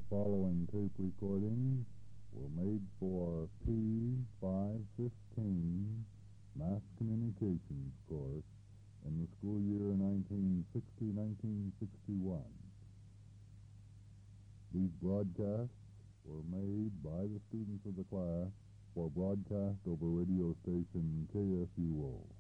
following tape recordings were made for P515 Mass Communications course in the school year 1960-1961. These broadcasts were made by the students of the class for broadcast over radio station KFUO.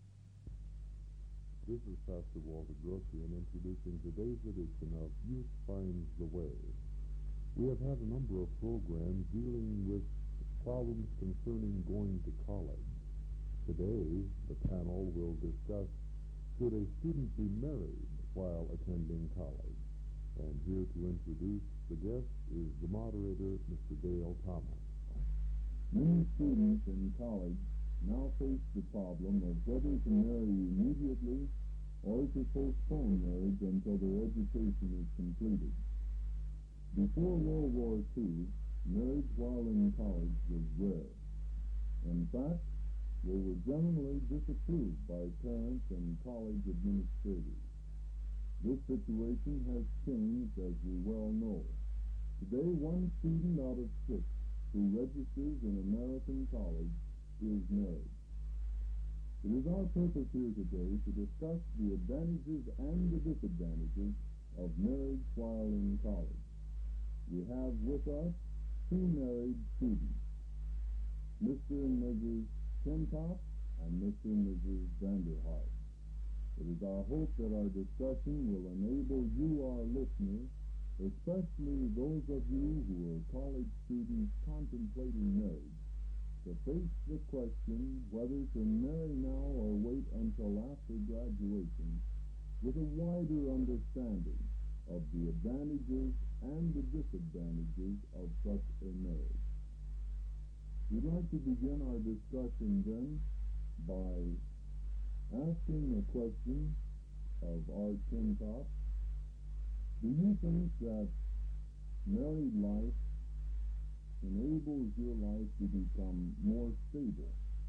This is Pastor Walter Grossi in introducing today's edition of Youth Finds the Way. We have had a number of programs dealing with problems concerning going to college. Today, the panel will discuss, should a student be married while attending college? And here to introduce the guest is the moderator, Mr. Dale Thomas. Many students in college now face the problem of whether to marry immediately or to postpone marriage until their education is completed. Before World War II, marriage while in college was rare. In fact, they were generally disapproved by parents and college administrators. This situation has changed, as we well know. Today, one student out of 6 who registers in American college is married. It is our purpose here today to discuss the advantages and the disadvantages of marriage while in college. We have with us 2 married students, Mr. and Mrs. Kentop and Mr. and Mrs. Vanderhart. It is our hope that our discussion will enable you, our listeners, especially those of you who are college students contemplating marriage, to face the question whether to marry now or wait until after graduation with a wider understanding of the advantages and the disadvantages of such a marriage. We'd like to begin our discussion then by asking a question of Art Kentop. Do you think that married life enables your life to become more stable?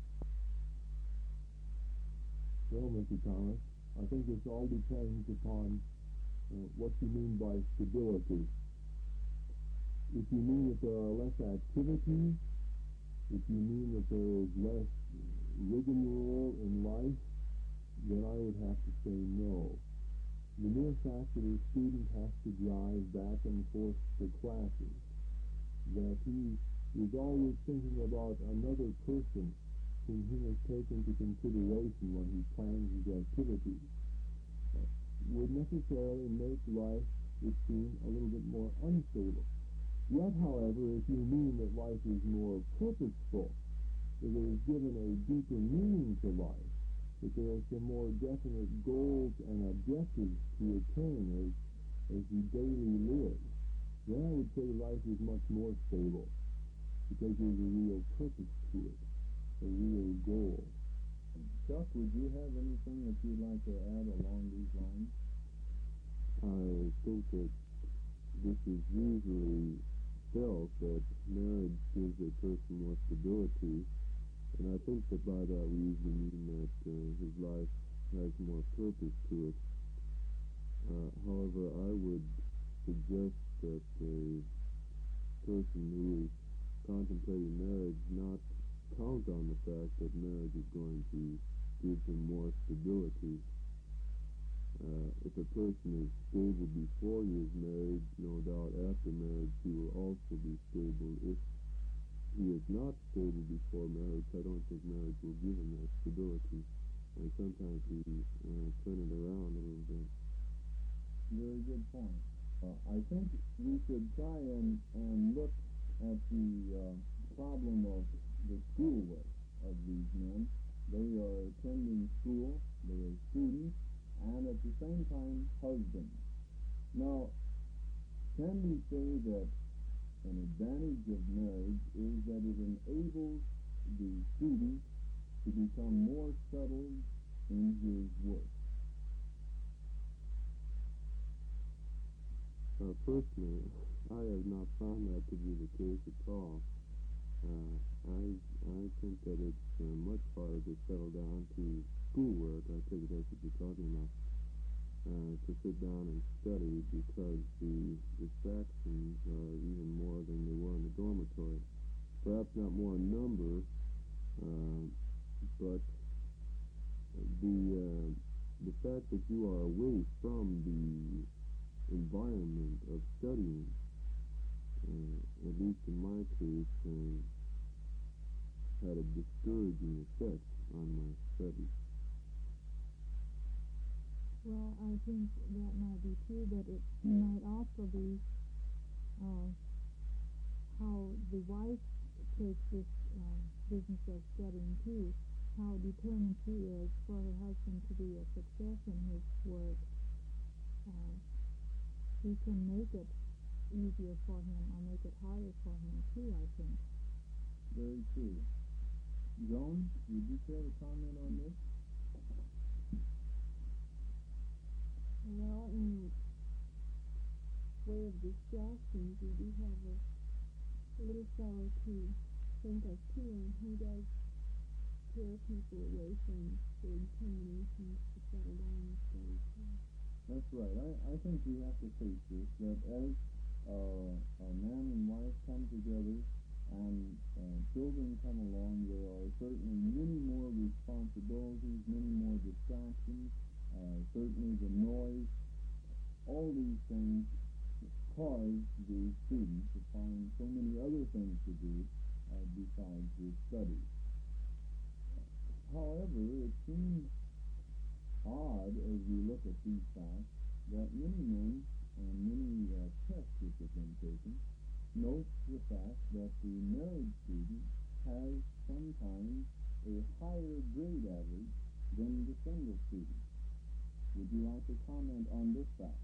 Well, Mr. Thomas, I think this all depends upon what you mean by stability. If you mean that there are less activities, if you mean that there is less rigmarole in life, then I would have to say no. The mere fact that a student has to drive back and forth to classes, that he is always thinking about another person whom he must take into consideration when he plans his activities, would necessarily make life, it seems, a little bit more unstable. Yet, however, if you mean that life is more purposeful, that it is given a deeper meaning to life, that there are some more definite goals and objectives to attain as you daily live, then I would say life is much more stable, because there's a real purpose to it, a real goal. Chuck, would you have anything that you'd like to add along these lines? I think that this is usually felt that marriage gives a person more stability, and I think that by that we usually mean that his life has more purpose to it. However, I would suggest that a person who is contemplating marriage not count on the fact that marriage is going to give him more stability. If a person is stable before he is married, no doubt after marriage he will also be stable. If he is not stable before marriage, I don't think marriage will give him that stability. And sometimes we turn it around a little bit. Very good point. I think we should try and look at the problem of the schoolwork of these men. They are attending school, they are students, and at the same time husbands. Now, can we say that an advantage of marriage is that it enables the student to become more settled in his work? Personally, I have not found that to be the case at all. I think that it's much harder to settle down to schoolwork. I think that's what you're talking about. To sit down and study, because the distractions are got more number, but the fact that you are away from the environment of studying, at least in my case, had a discouraging effect on my studies. Well, I think that might be true, but it might also be how the wife takes this business of studying too, how determined she is for her husband to be a success in his work. She can make it easier for him or make it harder for him too, I think. Very true. Joan, would you care to comment on this? Well, in way of distractions, we do have a little fellow to think of too, and he does tear people away from their determinations to settle down and study too. That's right. I think we have to face this, that as a man and wife come together and children come along, there are certainly many more responsibilities, many more distractions, certainly the noise. All these things cause the student to find so many other things to do besides his studies. However, it seems odd as we look at these facts that many men and many tests which have been taken note the fact that the married student has sometimes a higher grade average than the single student. Would you like to comment on this fact?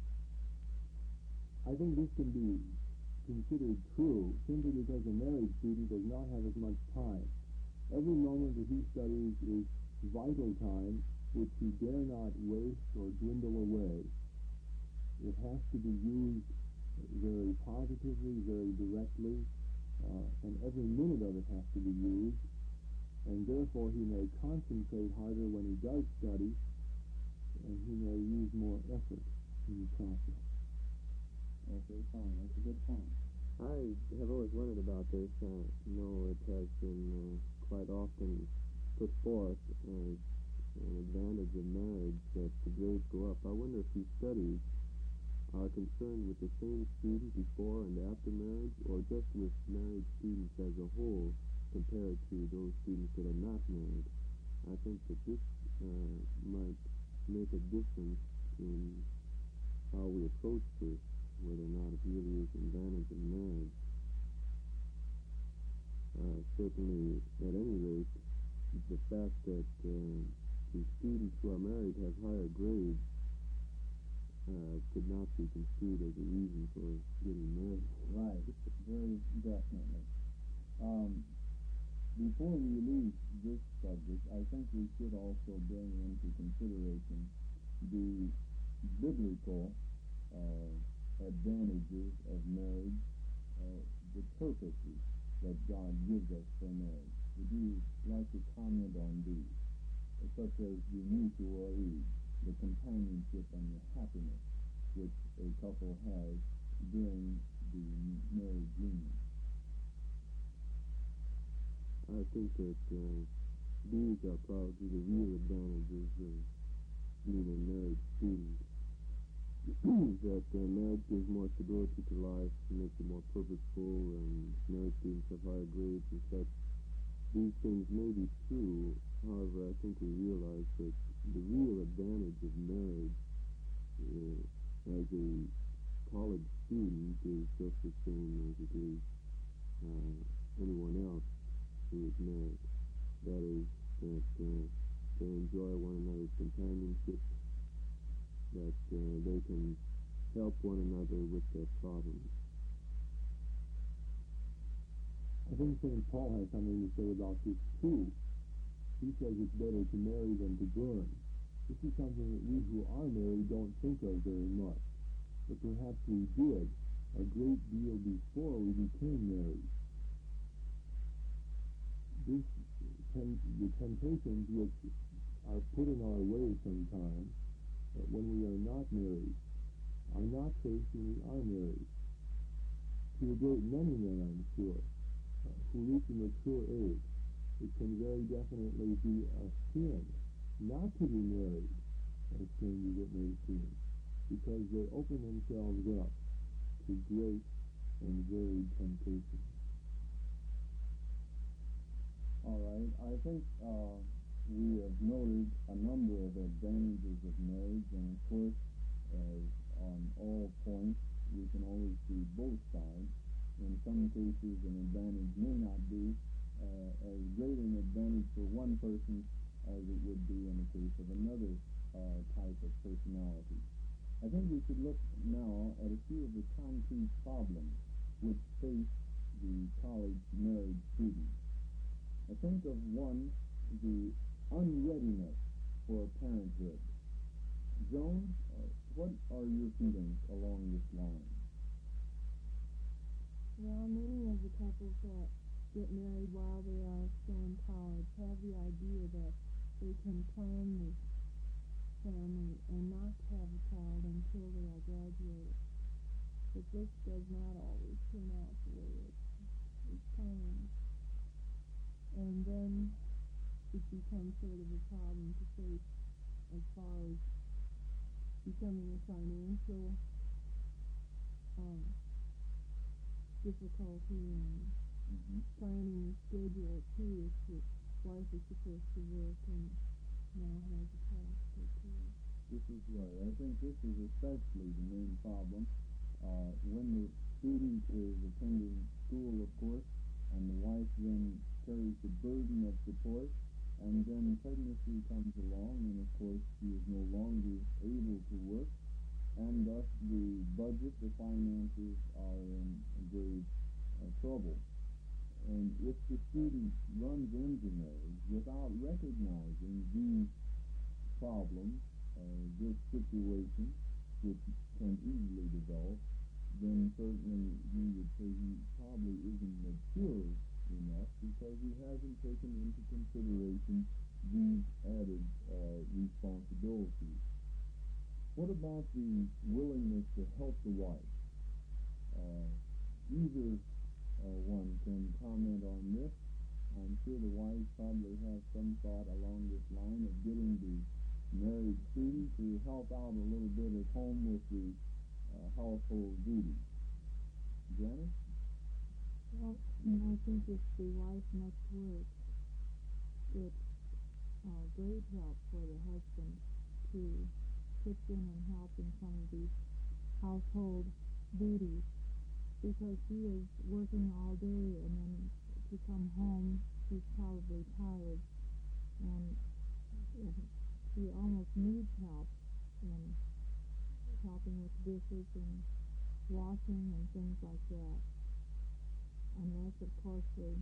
I think this can be considered true simply because a married student does not have as much time. Every moment that he studies is vital time which he dare not waste or dwindle away. It has to be used very positively, very directly, and every minute of it has to be used, and therefore he may concentrate harder when he does study, and he may use more effort in the process. Okay, fine. That's a good point. I have always wondered about this. I know it has been quite often put forth as an advantage of marriage that the grades go up. I wonder if these studies are concerned with the same student before and after marriage, or just with married students as a whole compared to those students that are not married. I think that this might make a difference in how we approach this, whether or not it really is an advantage of marriage. Certainly, at any rate, the fact that the students who are married have higher grades could not be construed as a reason for getting married. Right, very definitely. Before we leave this subject, I think we should also bring into consideration the biblical advantages of marriage, the purposes that God gives us for marriage. Would you like to comment on these, such as the mutual aid, the companionship and the happiness which a couple has during the marriage union? I think that these are probably the real advantages of being a married student. That marriage gives more stability to life, makes it more purposeful, and married students have higher grades and such. These things may be true, however, I think we realize that the real advantage of marriage as a college student is just the same as it is anyone else who is married. That is, that they enjoy one another's companionship, that they can help one another with their problems. I think St. Paul has something to say about this too. He says it's better to marry than to burn. This is something that we who are married don't think of very much, but perhaps we did a great deal before we became married. The temptations which are put in our way sometimes when we are not married are not faced when we are married. To a great many men, I'm sure. who reach a mature age, it can very definitely be a sin not to be married as strangers at 18, because they open themselves up to great and varied temptations. All right. I think we have noted a number of advantages of marriage, and of course, as on all points, we can always see both sides. In some cases, an advantage may not be as great an advantage for one person as it would be in the case of another type of personality. I think we should look now at a few of the concrete problems which face the college marriage student. I think of one, the unreadiness for parenthood. Joan, what are your feelings along this line? Well, many of the couples that get married while they are still in college have the idea that they can plan the family and not have a child until they are graduated. But this does not always turn out the way it's planned. And then it becomes sort of a problem to face as far as becoming a financial difficulty and planning a schedule too if the wife is supposed to work and now has a child to take care of. This is right. I think this is especially the main problem. When the student is attending school, of course, and the wife then carries the burden of support, and then pregnancy comes along, and of course she is no longer able to work, and thus the budget, the finances are in grave trouble. And if the student runs into marriage without recognizing these problems, this situation, which can easily develop, then certainly we would say he probably isn't mature enough because he hasn't taken into consideration these added responsibilities. What about the willingness to help the wife? Either one can comment on this. I'm sure the wives probably have some thought along this line of getting the married student to help out a little bit at home with the household duties. Janice? Well, I think if the wife must work, it's great help for the husband to pitch in and help in some of these household duties, because he is working all day and then to come home he's probably tired, and he almost needs help in helping with dishes and washing and things like that, unless of course they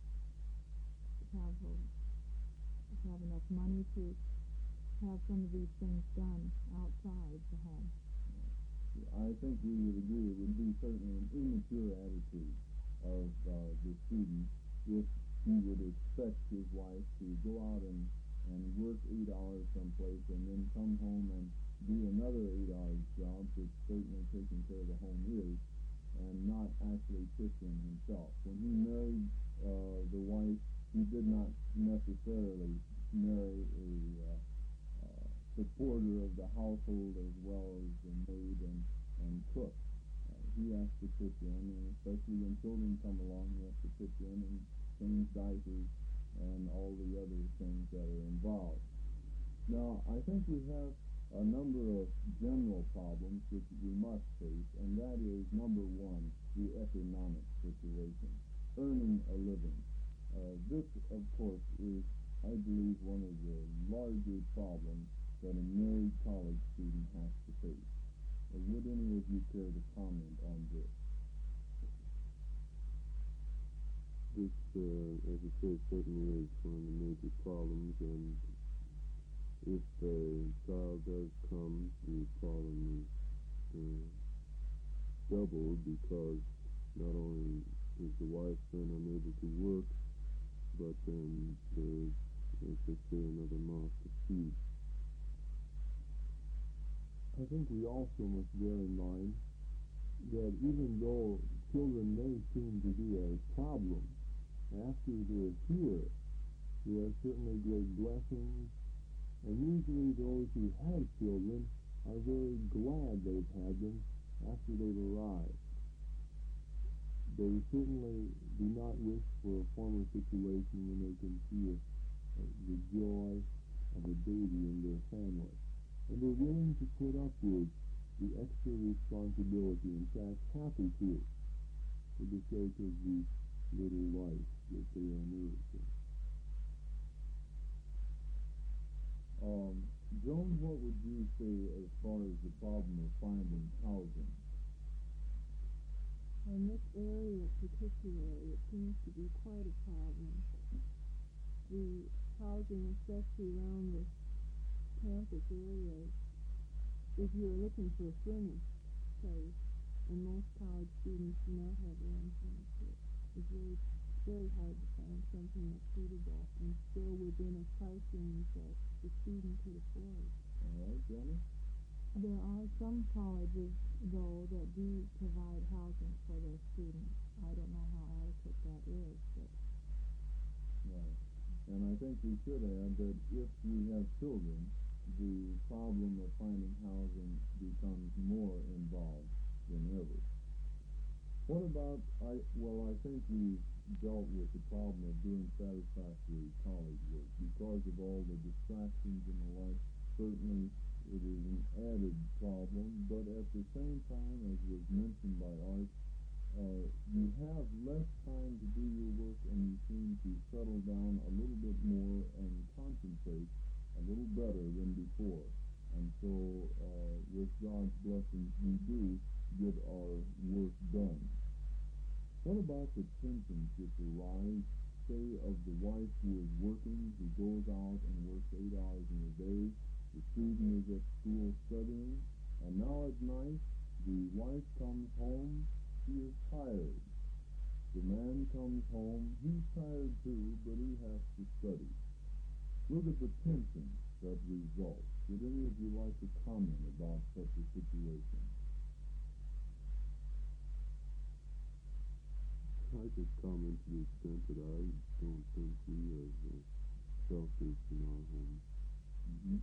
have enough money to have some of these things done outside the home. I think we would agree it would be certainly an immature attitude of the student if he would expect his wife to go out and work 8 hours someplace and then come home and do another 8 hours job, which certainly taking care of the home is, and not actually pitch in himself. When he married the wife, he did not necessarily marry a supporter of the household as well as the maid and cook. He has to pitch in, and especially when children come along, he has to pitch in and change diapers and all the other things that are involved. Now, I think we have a number of general problems which we must face, and that is, number one, the economic situation, earning a living. This, of course, is, I believe, one of the larger problems that a married college student has to face. Would any of you care to comment on this? This, as you said, certainly is one of the major problems, and if a child does come, the problem is doubled, because not only is the wife then unable to work, but then there's, as they say, another mouth to feed. I think we also must bear in mind that even though children may seem to be a problem after they're here, they are certainly great blessings, and usually those who have children are very glad they've had them after they've arrived. They certainly do not wish for a former situation when they can see the joy of a baby in their family. And they're willing to put up with the extra responsibility, in fact, happy to, for the sake of the little life that they are nourishing. Jones, what would you say as far as the problem of finding housing? In this area particularly, it seems to be quite a problem. The housing, especially around the campus areas, if you're looking for a furnished place, and most college students do not have their own furniture, it's very hard to find something that's suitable and still within a price range that the student could afford. All right, Jenny? There are some colleges, though, that do provide housing for their students. I don't know how adequate that is, but... Right. And I think we should add that if you have children, the problem of finding housing becomes more involved than ever. What about, I think we've dealt with the problem of doing satisfactory college work because of all the distractions and the like. Certainly it is an added problem, but at the same time, as was mentioned by Art, you have less time to do your work and you seem to settle down a little bit more and concentrate a little better than before. And so, with God's blessings, we do get our work done. What about the tensions that arise, say, of the wife who is working, who goes out and works 8 hours in a day, the student is at school studying, and now at night, the wife comes home, she is tired. The man comes home, he's tired too, but he has to study. Look at the tensions that result. Would any of you like to comment about such a situation? I could comment to the extent that I don't think we as selfish in our home. Mm-hmm.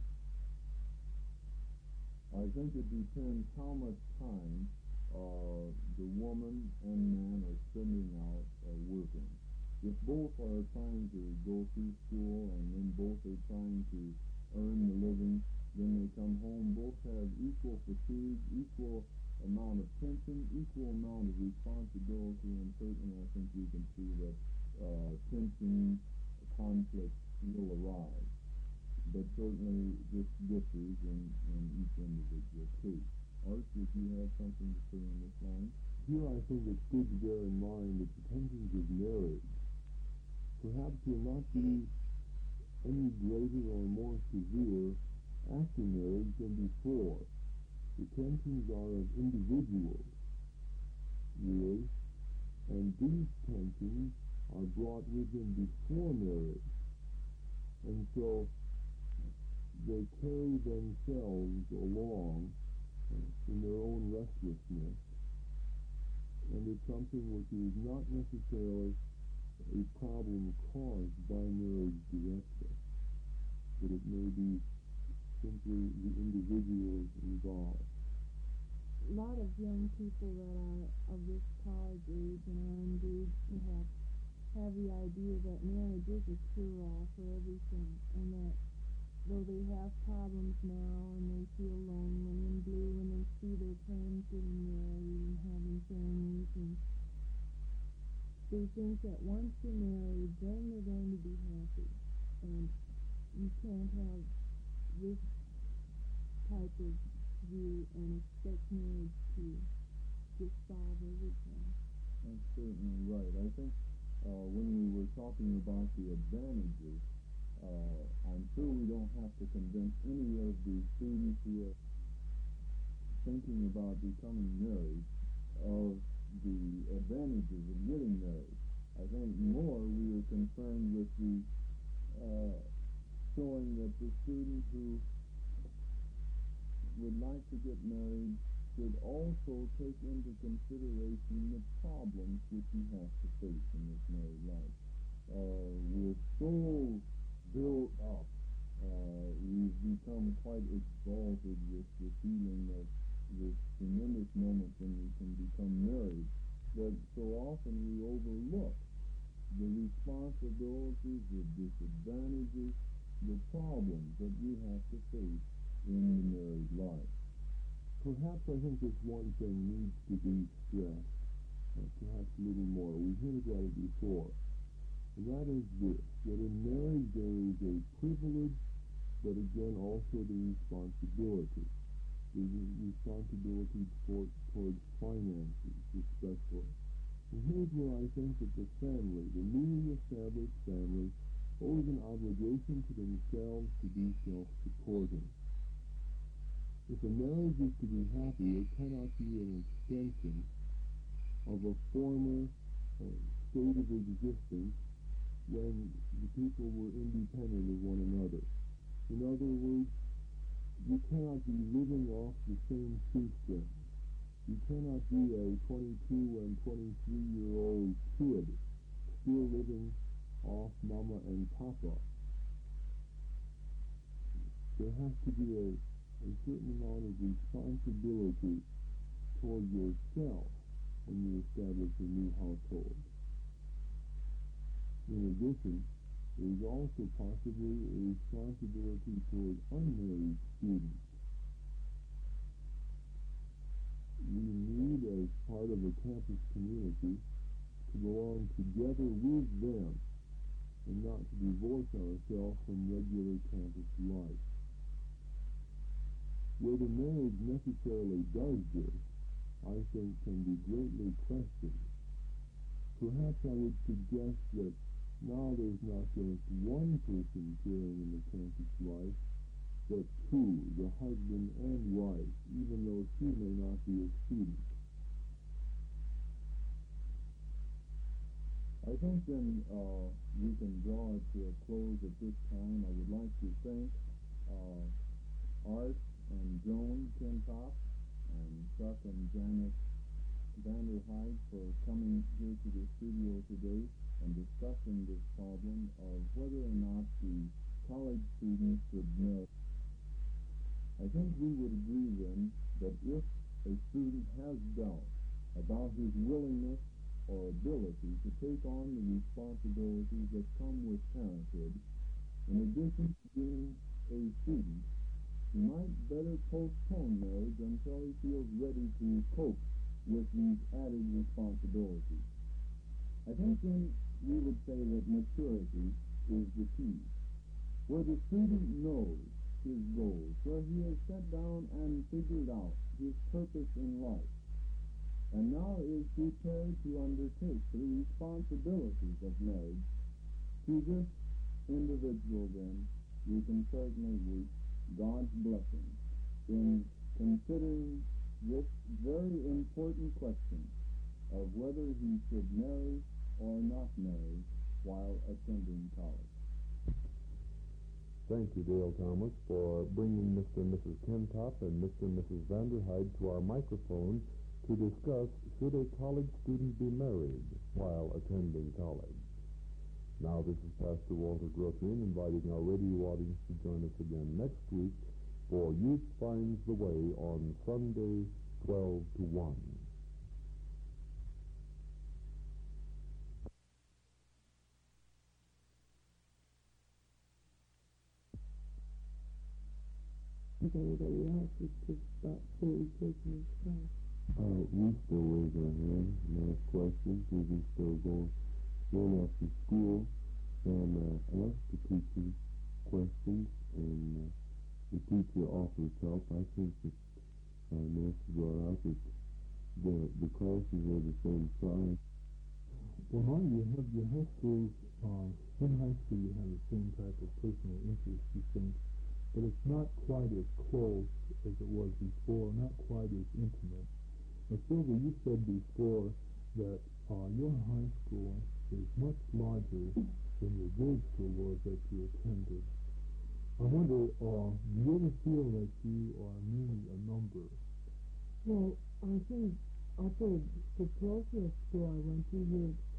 I think it depends how much time the woman and man are spending out working. If both are trying to go through school and then both are trying to earn the living, then they come home, both have equal fatigue, equal amount of tension, equal amount of responsibility, and certainly I think we can see that tension, conflict will arise. But certainly this differs in each individual case. Art, did you have something to say on this line? Here I think it's good to bear in mind that the tensions of marriage perhaps will not be any greater or more severe after marriage than before. The tensions are of individuals, really, and these tensions are brought with them before marriage. And so they carry themselves along in their own restlessness, and it's something which is not necessarily a problem caused by marriage directly, but it may be simply the individuals involved. A lot of young people that are of this college age and are engaged perhaps have the idea that marriage is a cure-all for everything, and that though they have problems now and they feel lonely and blue when they see their friends getting married and having families, and they think that once they're married, then they're going to be happy. And you can't have this type of view and expect marriage to just solve everything. That's certainly right. I think when we were talking about the advantages, I'm sure we don't have to convince any of the students who are thinking about becoming married of the advantages of getting married. I think more we are concerned with the showing that the student who would like to get married should also take into consideration the problems which he has to face in this married life. we're so built up. We've become quite exalted with the feeling of this tremendous moment when we can become married, that so often we overlook the responsibilities, the disadvantages, the problems that we have to face in the married life. Perhaps I think this one thing needs to be stressed, perhaps a little more. We hinted at it before. That is this, that in marriage there is a privilege, but again also the responsibility. There's a responsibility towards finances, especially. And here's where I think that the family, the newly established family, owes an obligation to themselves to be self-supporting. If a marriage is to be happy, it cannot be an extension of a former state of existence when the people were independent of one another. In other words, you cannot be living off the same shoestrings. You cannot be a 22 and 23-year-old kid still living off mama and papa. There has to be a certain amount of responsibility toward yourself when you establish a new household. In addition, there is also possibly a responsibility toward unmarried students. We need, as part of a campus community, to belong together with them and not to divorce ourselves from regular campus life. Whether marriage necessarily does this, I think, can be greatly questioned. Perhaps I would suggest that now there's not just one person sharing in the campus life, but two, the husband and wife, even though she may not be a student. I think then we can draw it to a close at this time. I would like to thank Art and Joan Kentop and Chuck and Janice Vanderhyde for coming here to the studio today and discussing this problem of whether or not the college students should marry. I think we would agree then that if a student has doubt about his willingness or ability to take on the responsibilities that come with parenthood, in addition to being a student, he might better postpone marriage until he feels ready to cope with these added responsibilities. I think then we would say that maturity is the key, where the student knows his goals, where he has sat down and figured out his purpose in life, and now is prepared to undertake the responsibilities of marriage. To this individual, then, we can certainly wish God's blessing in considering this very important question of whether he should marry or not marry while attending college. Thank you, Dale Thomas, for bringing Mr. and Mrs. Kentop and Mr. and Mrs. Vanderhyde to our microphone to discuss should a college student be married while attending college. Now this is Pastor Walter Gruffin inviting our radio audience to join us again next week for Youth Finds the Way on Sunday, 12 to 1. If anybody else is just about fully taking his class. We still raise our hand and ask questions. We can still go after school and ask the teacher questions, and the teacher offers help. I think that Nancy brought out that the classes are the same size. Well, you have your high schools, in high school you have the same type of personal interest, you think, but it's not quite as close as it was before, not quite as intimate. Now, Silver, you said before that your high school is much larger than your grade school was that you attended. I wonder, do you ever feel that you are merely a number? Well, I think up at the parochial school I went to here,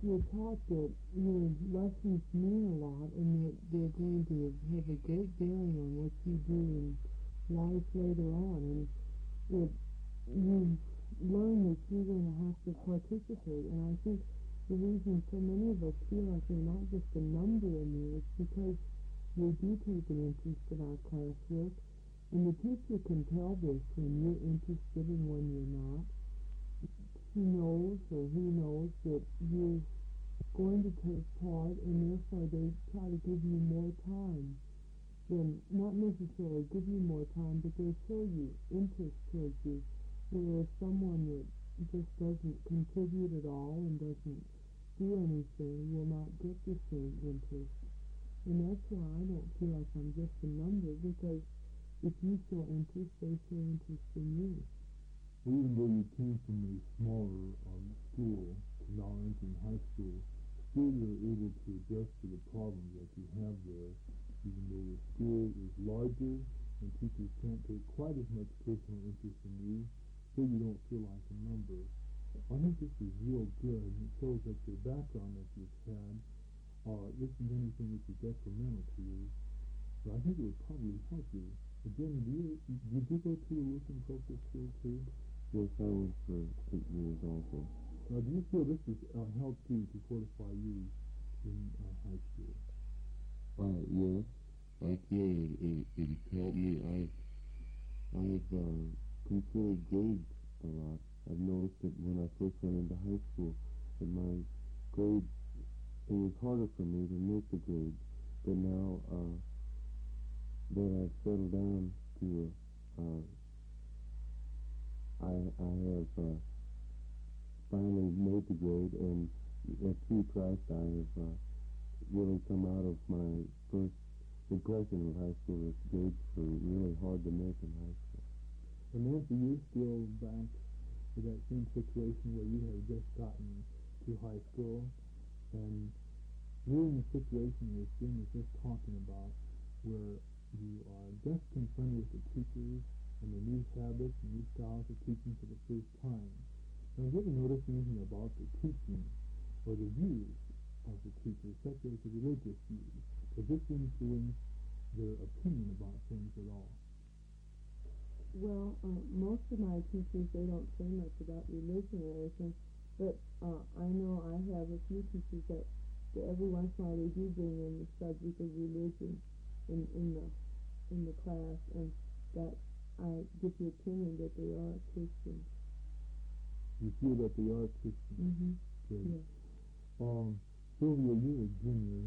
you're taught that your lessons mean a lot and that they're going to have a great bearing on what you do in life later on, and that you learn that you're going to have to participate. And I think the reason so many of us feel like we're not just a number in there is because we do take an interest in our classwork, and the teacher can tell this when you're interested and when you're not. She knows, or he knows, that you're going to take part, and therefore they try to give you more time. Then, not necessarily give you more time, but they show you interest towards you, whereas someone that just doesn't contribute at all and doesn't do anything will not get the same interest. And that's why I don't feel like I'm just a number, because if you show interest, they show interest in you. Even though you came from a smaller school to now entering high school, still you're able to adjust to the problems that you have there, even though the school is larger and teachers can't take quite as much personal interest in you, still you don't feel like a number. I think this is real good, and it shows that your background that you've had isn't anything which is detrimental to you, but I think it would probably help you. Again, did you go to a Lutheran Protestant school too? Yes, I was for 8 years also. Do you feel this has helped you to fortify you in high school? Yes, I feel it helped me. I've considered grades a lot. I've noticed that when I first went into high school, that my grades, it was harder for me to make the grades. But now that I've settled down to I have finally made the grade, and through Christ I have really come out of my first impression of high school that grades were really hard to make in high school. And Nancy, you're still back to that same situation where you have just gotten to high school, and you're in the situation where Jim was just talking about, where you are just confronted with the teachers and the new habits and new styles of teaching for the first time. Now, have you ever noticed anything about the teaching or the views of the teachers, such as the religious views? Does this influence their opinion about things at all? Well, most of my teachers, they don't say much about religion or anything, but I know I have a few teachers that every once in a while they do bring in the subject of religion in the class, and that I get the opinion that they are Christians. You feel that they are Christians? Mm-hmm. Good. Yeah. Sylvia, you're a junior.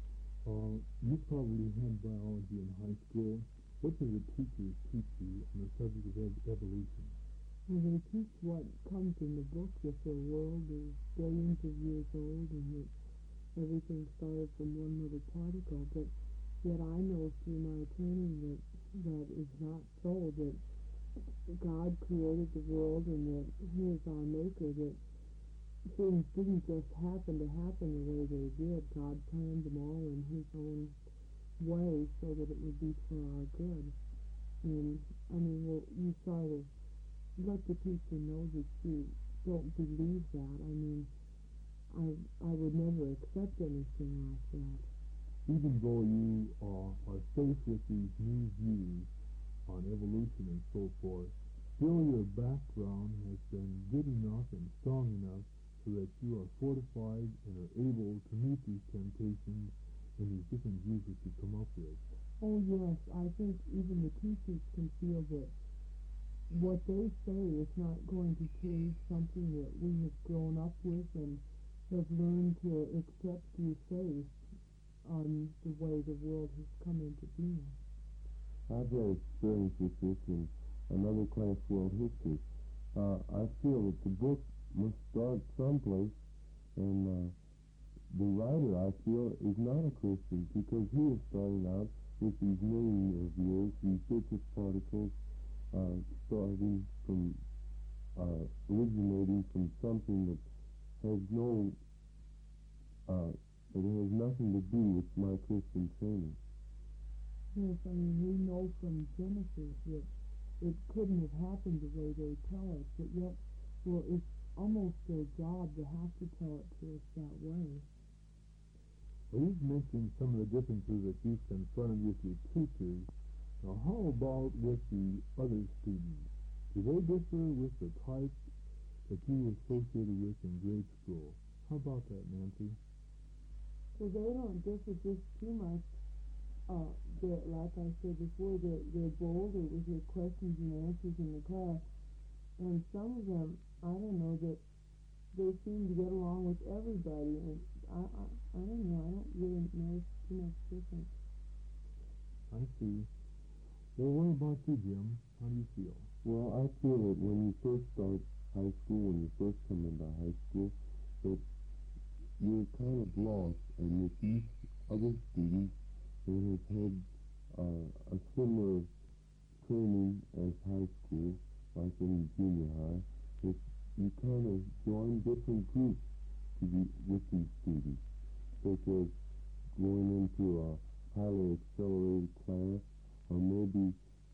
You probably had biology in high school. What do the teachers teach you on the subject of evolution? Well, they teach what comes in the book, that the world is billions of years old and that everything started from one little particle, but yet I know through my training that is not so, that God created the world and that He is our maker, that things didn't just happen to happen the way they did. God planned them all in His own way so that it would be for our good. And, I mean, well, you sort of let the teacher know that you don't believe that. I mean, I would never accept anything like that. Even though you are faced with these new views on evolution and so forth, still your background has been good enough and strong enough so that you are fortified and are able to meet these temptations and these different views that you come up with. Oh yes, I think even the teachers can feel that what they say is not going to change something that we have grown up with and have learned to accept through faith on the way the world has come into being. I've had experience with this in another class, World History. I feel that the book must start someplace, and the writer, I feel, is not a Christian because he is starting out with these millions of years, these bits of particles, starting from, originating from something that has it has nothing to do with my Christian training. Yes, I mean, we know from Genesis that it couldn't have happened the way they tell us, but yet, well, if almost their job to have to tell it to us that way. Well, you've mentioned some of the differences that you've confronted with your teachers. Now, how about with the other students? Do they differ with the type that you were associated with in grade school? How about that, Nancy? Well, they don't differ just too much. Like I said before, they're bolder with their questions and answers in the class. And some of them, I don't know, that they seem to get along with everybody. And I don't know, I don't really notice too much difference. I see. Well, what about you, Jim? How do you feel? Well, I feel that when you first start high school, when you first come into high school, that you're kind of lost, and with each other student who has had a similar training as high school, like in junior high, that you kind of join different groups with these students, such as going into a highly accelerated class, or maybe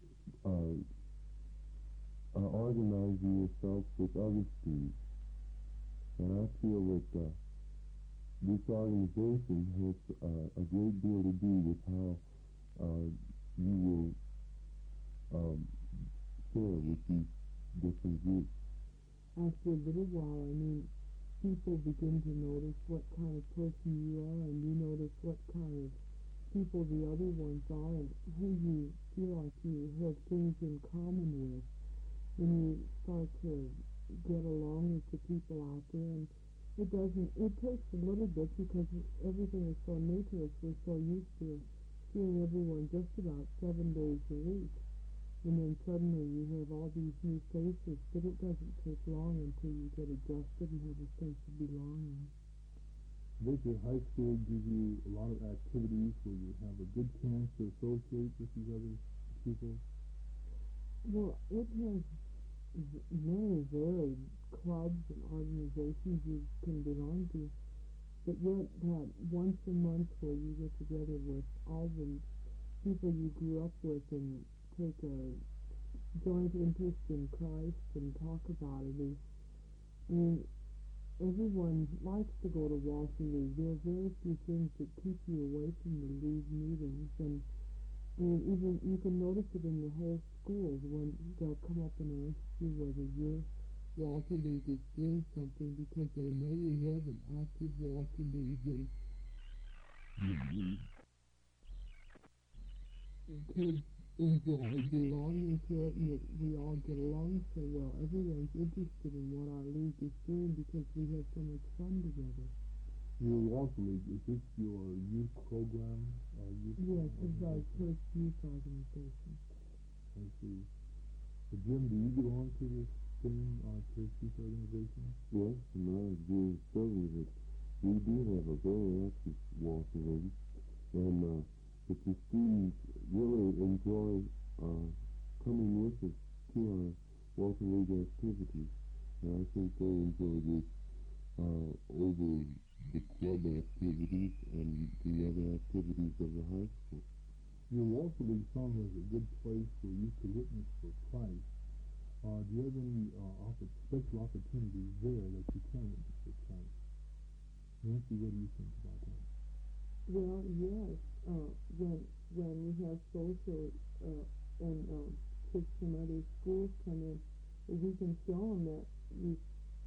organizing yourself with other students. And I feel that this organization has a great deal to do with how you will share with these different groups. After a little while, people begin to notice what kind of person you are, and you notice what kind of people the other ones are, and who you feel like you have things in common with. When you start to get along with the people out there, and it takes a little bit because everything is so new to us. We're so used to seeing everyone just about 7 days a week. And then suddenly you have all these new faces, but it doesn't take long until you get adjusted and have a sense of belonging. Does your high school give you a lot of activities where you have a good chance to associate with these other people? Well, it has many varied clubs and organizations you can belong to, but yet that once a month where you get together with all the people you grew up with and take a joint interest in Christ and talk about it. Everyone likes to go to Walter Reed. There are very few things that keep you away from the Reed meetings, and even you can notice it in the whole school when they'll come up and ask you whether your Walter League is doing something, because they know you have an active Walter League, and kids enjoy belonging to it, and we all get along so well. Everyone's interested in what our league is doing because we have so much fun together. Your Walter League, is this your youth program? Yes, it's our church youth organization. I see. So Jim, do you belong to this same church youth organization? Yes, and I agree totally that we do have a very active Walter League, and that the students really enjoy coming with us to our Walter League activities. And I think they enjoy this over the club activities and the other activities of the high school. Your Walter League sounds like a good place where you could witness for Christ. Do you have any special opportunities there that you can witness for Christ? Nancy, what do you think about that? Well, yes. When we have social and kids from other schools come in, we can show them that you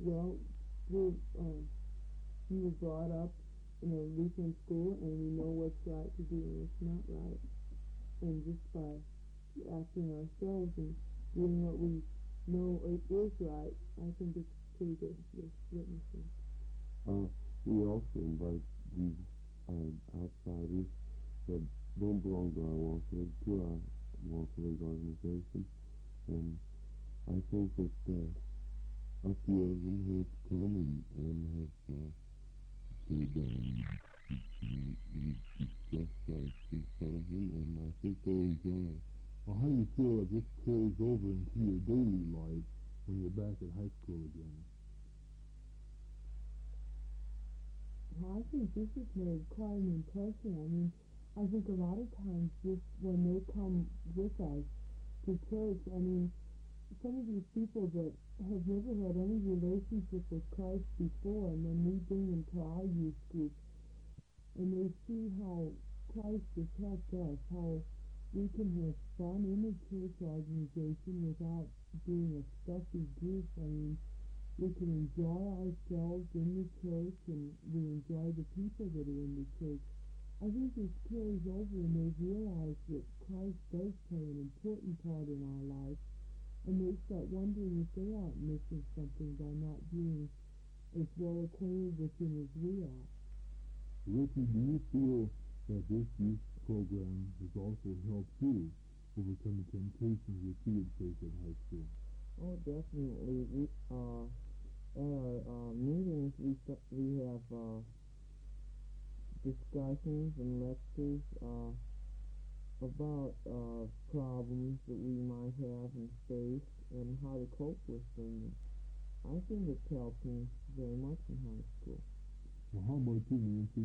were brought up in a Lutheran school, and we know what's right to do and what's not right. And just by acting ourselves and doing what we know it is right, I think it's pretty good with witnessing. We also invite these outsiders that don't belong to our Walter League to our Walter League organization, and I think that a few of them have come and have discussed Christ in front of them, and I think they enjoy it. Well, how do you feel that this carries over into your daily life when you're back at high school again? Well, I think this has made quite an impression. I think a lot of times just when they come with us to church, some of these people that have never had any relationship with Christ before, and then we bring them to our youth group, and they see how Christ has helped us, how we can have fun in a church organization without being a stuffy group. I mean, we can enjoy ourselves in the church, and we enjoy the people that are in the church. I think this carries over, and they realize that Christ does play an important part in our life, and they start wondering if they aren't missing something by not being as well acquainted with Him as we are. Ricky, do you feel that this youth program has also helped you overcome the temptations that you would face in high school? Oh, definitely. We, at our meetings, we have discussions and lectures about problems that we might have and face and how to cope with them. I think it's helped me very much in high school. Well, how about you, Nancy?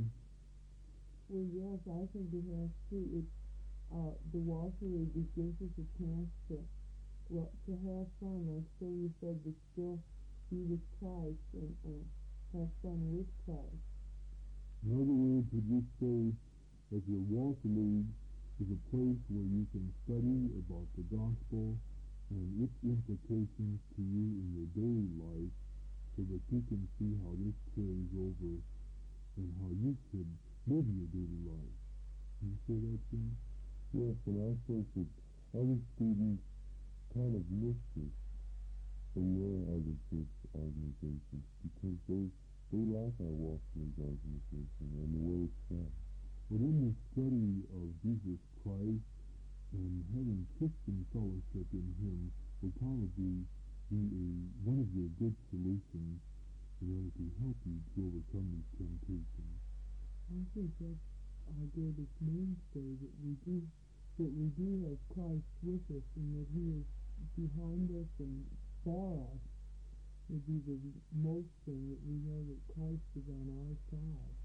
Well, yes, I think it has too. It's the Walter League gives us a chance to have fun, like so you said, to still be with Christ and have fun with Christ. In other words, would you say that your Walter League is a place where you can study about the gospel and its implications to you in your daily life, so that you can see how this carries over and how you could live your daily life? Can you say that, Jim? Yes, and I think that other students kind of miss this in their other church organizations, because they like our Walter League organization and the way it's run. But in the study of Jesus Christ and having Christian fellowship in Him will probably be one of your good solutions in order to help you to overcome these temptations. I think that's our greatest mainstay, that we do have Christ with us, and that He is behind us and for us. Would be the most thing, that we know that Christ is on our side.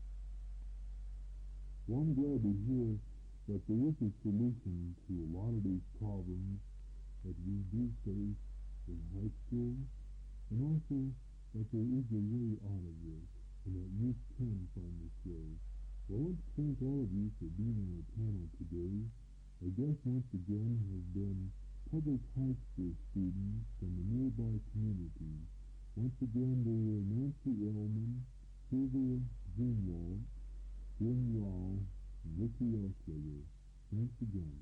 Well, I'm glad to hear that there is a solution to a lot of these problems that we do face in high school, and also that there is a way out of this, and that you can find this way. Well, let's thank all of you for being on our panel today. Our guests once again have been public high school students from the nearby community. Once again, they were Nancy Edelman, Sylvia Greenwald, Jim Rawl, and Ricky Elslager. Thanks again.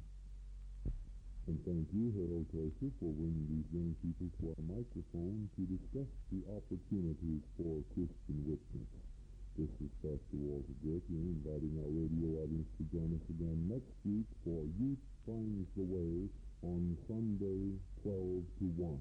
And thank you, Harold Toyser, for bringing these young people to our microphone to discuss the opportunities for Christian witness. This is Pastor Walter Gerthier inviting our radio audience to join us again next week for Youth Finds the Way on Sunday, 12 to 1.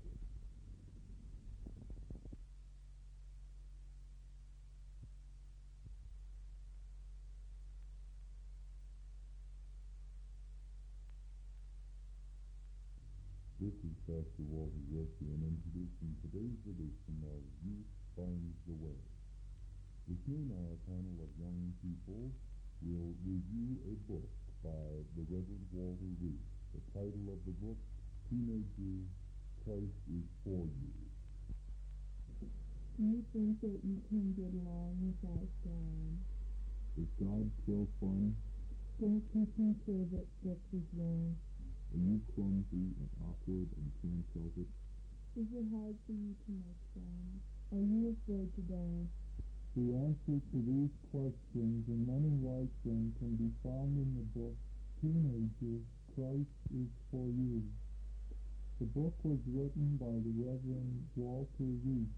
This is Pastor Walter Gerthier introducing today's edition of Youth Finds the Way. With me now, a panel of young people will review a book by the Reverend Walter Reed. The title of the book, Teenagers, Christ is for You. Do you think that you can get along without God? Is God still fun? Don't you think that sex is wrong? Are you clumsy and awkward and can't help it? Is it hard for you to make friends? Are you afraid to dance? The answer to these questions and many like them can be found in the book, Teenagers, Christ is for You. The book was written by the Reverend Walter Reed.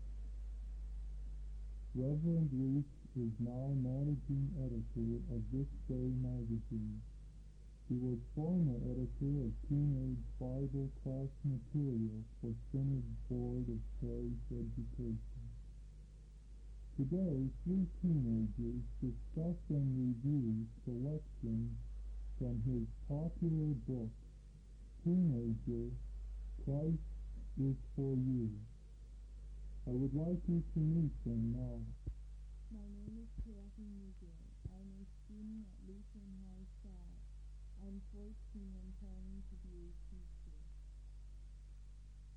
Reverend Reed is now managing editor of This Day magazine. He was former editor of Teenage Bible Class Material for Synod Board of Parish Education. Today, three teenagers discuss and review selections from his popular book, Teenager, Christ is for You. I would like you to meet them now. My name is Kathy Newgill. I'm a student at Lutheran High South. I'm 14 and planning to be a teacher.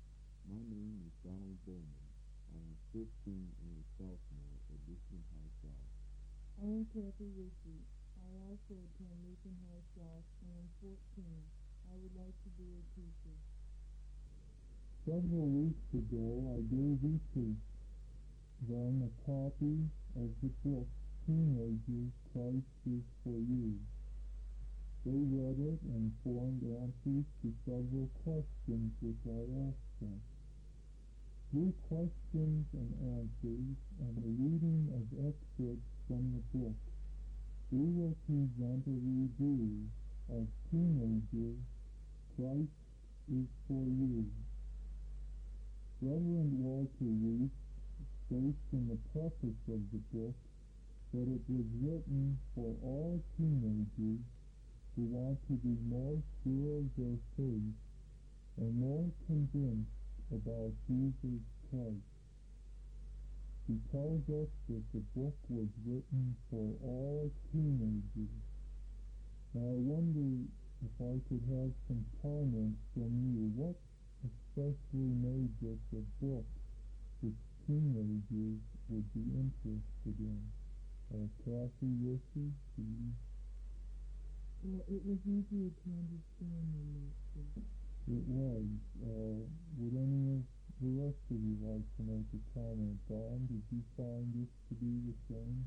My name is Donald Bowman. I am 15 and a sophomore at Richmond High South. I'm Kathy Ritchie. I also attend Lincoln High South and I'm 14. I would like to be a teacher. Several weeks ago, I gave each of them a copy of the book, Teenagers, Christ is for You. They read it and formed answers to several questions which I asked them. Through questions and answers and the reading of excerpts from the book, we will present a review of Teenagers, Christ is for You. Reverend Walter Reese states in the preface of the book that it was written for all teenagers who want to be more sure of their faith and more convinced about Jesus Christ. He tells us that the book was written for all teenagers. Now I wonder if I could have some comments from you. What especially made this a book which teenagers would be interested in? Kathy Ritchie, please. Well, it was easier to understand than this book. It was. Would any of the rest of you like to make a comment? Don, did you find this to be the same?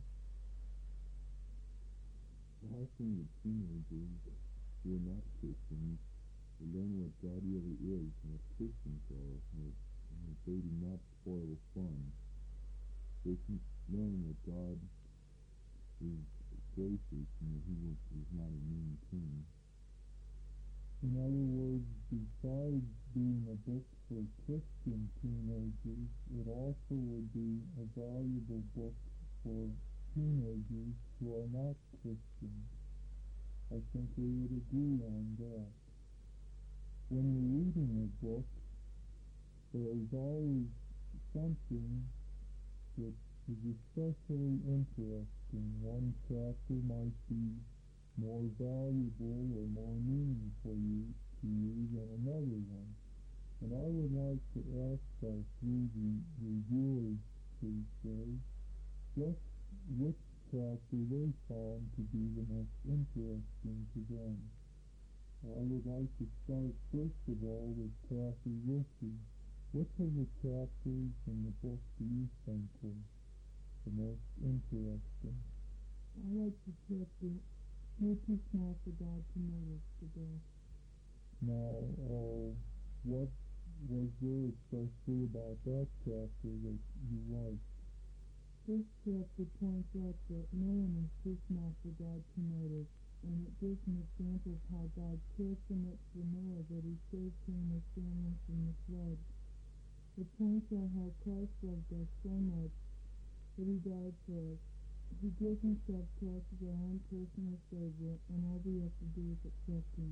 I think that teenagers who are not Christians will learn what God really is and what Christians are, and that they do not spoil fun. They can learn that God is gracious and that He is not a mean king. In other words, besides being a book for Christian teenagers, it also would be a valuable book for teenagers who are not Christians. I think we would agree on that. When you're reading a book, there is always something that is especially interesting. One chapter might be more valuable or more meaningful to you than another one. And I would like to ask our three reviewers to say just which chapter they found to be the most interesting to them. I would like to start first of all with Kathy Ritchie. Which of the chapters in the book do you think was the most interesting? I like the chapter, You're Too Small for God to Notice, the best. Now, what was there especially about that chapter that you liked? This chapter points out that no one is too small for God to notice, and it gives an example of how God cared so much for Noah that He saved him and his family from the flood. It points out how Christ loved us so much that He died for us. He gives Himself to us as our own personal Savior, and all we have to do is accept Him.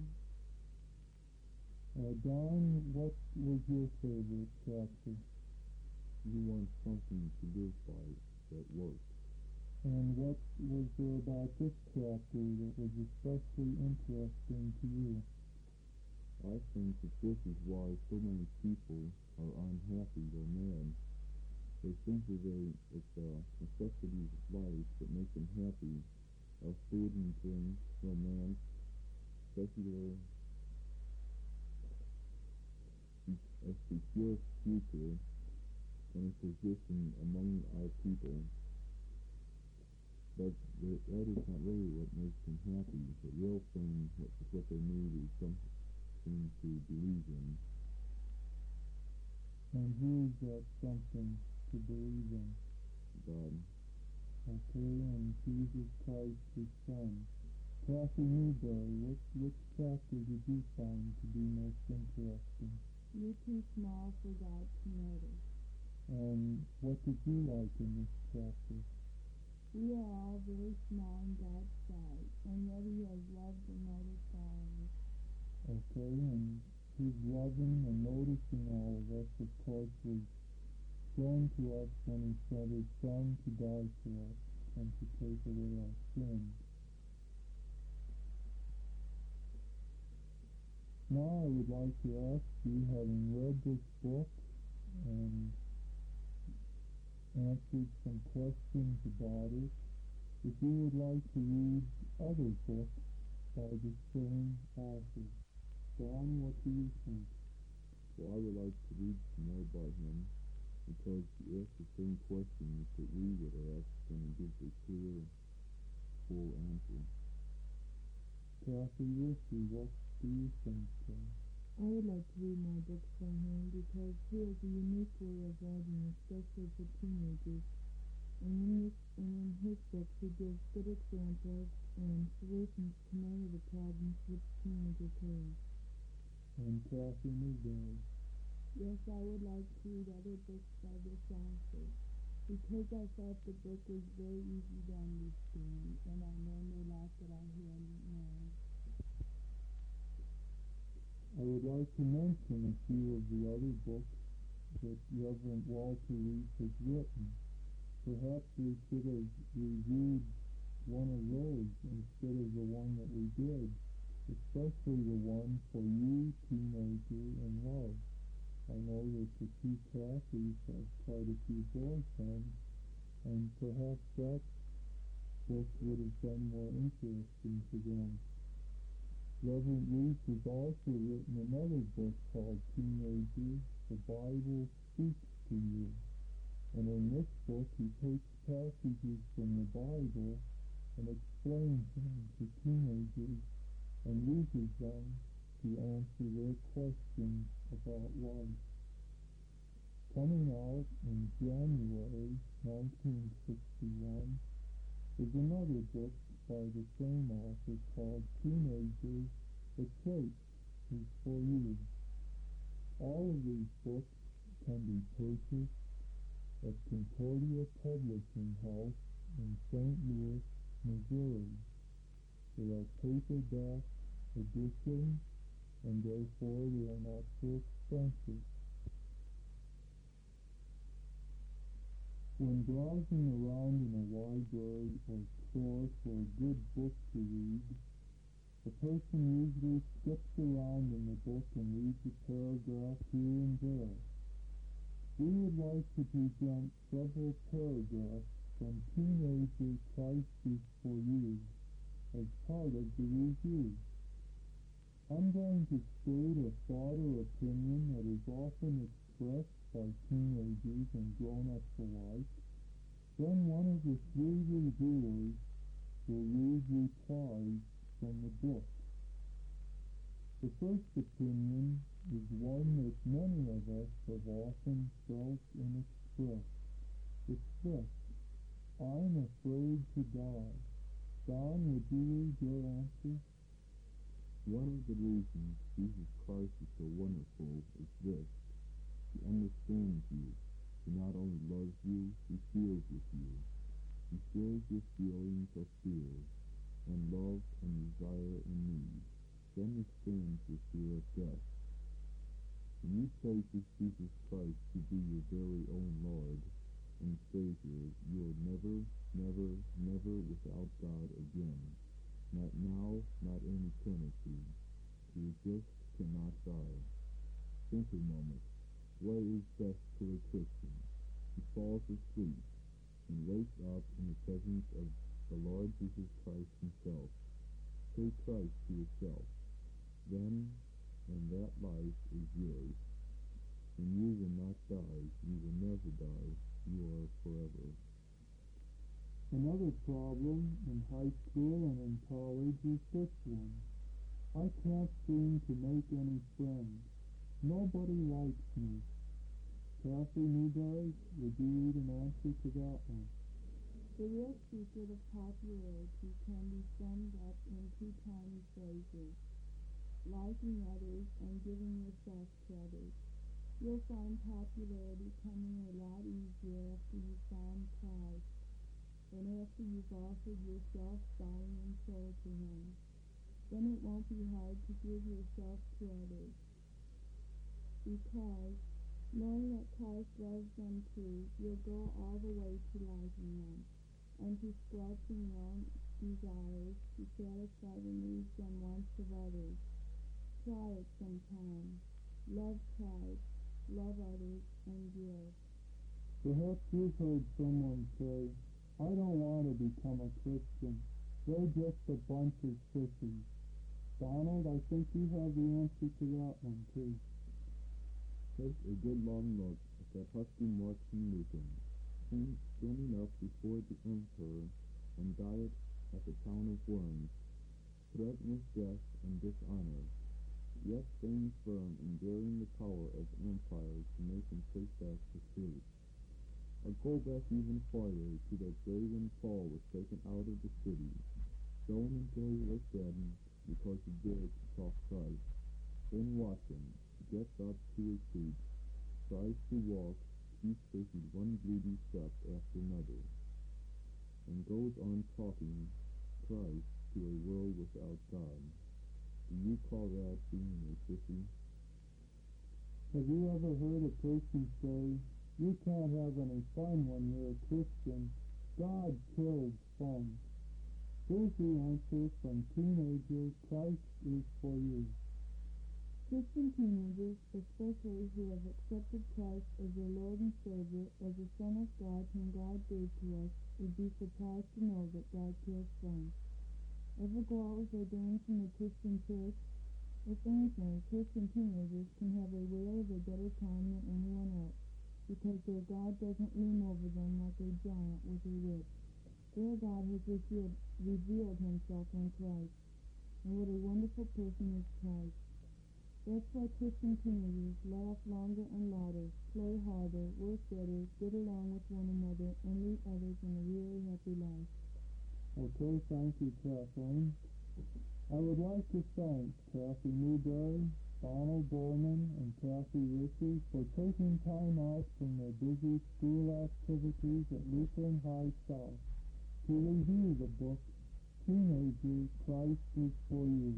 Don, what was your favorite chapter? You want something to live by that works. And what was there about this chapter that was especially interesting to you? I think that this is why so many people are unhappy or mad. They think that it's the necessities of life that make them happy are food and drink, romance, secular, a secure future, and a position among our people. But that is not really what makes them happy. The real thing, what they need, is something to believe in. And who is that something to believe in? God. Okay, and Jesus Christ, His Son. Kathy Newberry, which chapter did you find to be most interesting? You're too small for God to notice. And what did you like in this chapter? We are all very small in God's sight, and yet He has loved and noticed all of us. Okay, and His loving and noticing all of us, of course, was shown to us when He sent His Son to die for us and to take away our sins. Now I would like to ask you, having read this book and answered some questions about it. If you would like to read other books by the same author, Don, what do you think? Well, I would like to read some more about him because he asks the same questions that we would ask and he gives a clear, full answer. Kathy Ritchie, what do you think? I would like to read more books by him because he has a unique way of writing, especially for teenagers. And in his books he gives good examples and solutions to many of the problems which teenagers face. And Kathy Newberry. Yes, I would like to read other books by this author because I thought the book was very easy to understand and I learned a lot that I hadn't known. I would like to mention a few of the other books that Reverend Walter Reese has written. Perhaps we should have reviewed one of those instead of the one that we did, especially the one For You, Teenager in Love. I know that the two Cathys have quite a few boyfriends, and perhaps that book would have been more interesting to them. Reverend Reese has also written another book called Teenager, The Bible Speaks to You. And in this book, he takes passages from the Bible and explains them to teenagers and uses them to answer their questions about life. Coming out in January 1961 is another book by the same author called Teenagers, The Church is for You. All of these books can be purchased at Concordia Publishing House in St. Louis, Missouri. They are paperback editions, and therefore they are not so expensive. When browsing around in a library or store for a good book to read, the person usually skips around in the book and reads a paragraph here and there. We would like to present several paragraphs from Teenager Christ is for You as part of the review. I'm going to state a thought or opinion that is often expressed by teenagers and grown-ups alike. Then one of the three reviewers will read replies from the book. The first opinion is one that many of us have often felt and expressed. It's this: I'm afraid to die. Don, would you read your answer? One of the reasons Jesus Christ is so wonderful is this: He understands you. He not only loves you, He feels with you. He shares your feelings of fear and love and desire and need. He understands your fear of death. When you place Jesus Christ to be your very own Lord and Savior, you are never, never, never without God again. Not now, not in eternity. You just cannot die. Think a moment. What is death to a Christian? He falls asleep and wakes up in the presence of the Lord Jesus Christ Himself. Say Christ to yourself. Then, when that life is yours, and you will not die, you will never die, you are forever. Another problem in high school and in college is this one: I can't seem to make any friends. Nobody likes me. Kathy Newberry, would you read an answer to that one? The real secret of popularity can be summed up in two tiny phrases: liking others and giving yourself to others. You'll find popularity coming a lot easier after you've found Christ and after you've offered yourself, body and soul to Him. Then it won't be hard to give yourself to others, because knowing that Christ loves them too, you'll go all the way to liking them and to squelching your own desires to satisfy the needs and wants of others. Try it sometime. Love Christ. love others, and give. Perhaps you've heard someone say, I don't want to become a Christian. They're just a bunch of sissies. Donald, I think you have the answer to that one, too. Take a good long look at that husky Martin Luther, standing up before the emperor and diet at the town of Worms, threatened with death and dishonor, yet staying firm in bearing the power of empires to make him take back the truth. I'll go back even farther to that day when Paul was taken out of the city, thrown until he was dead because he dared to talk Christ. Then watch him, gets up to his feet, tries to walk, keeps taking one greedy step after another, and goes on talking Christ to a world without God. Do you call that being a sissy? Have you ever heard a person say, you can't have any fun when you're a Christian? God kills fun. Here's the answer from teenager, Christ is for you. Christian teenagers, especially who have accepted Christ as their Lord and Savior, as the Son of God whom God gave to us, would be surprised to know that God kills fun. Ever go out with their dance in the Christian church? If anything, Christian teenagers can have a whale of a better time than anyone else, because their God doesn't loom over them like a giant with a whip. Their God has revealed himself in Christ. And what a wonderful person is Christ. That's why Christian teenagers laugh longer and louder, play harder, work better, get along with one another, and lead others in a really happy life. Okay, thank you, Kathleen. I would like to thank Kathy Newberry, Donald Borman, and Kathy Ritchie for taking time out from their busy school activities at Lutheran High South to review the book, Teenager, Christ is for You.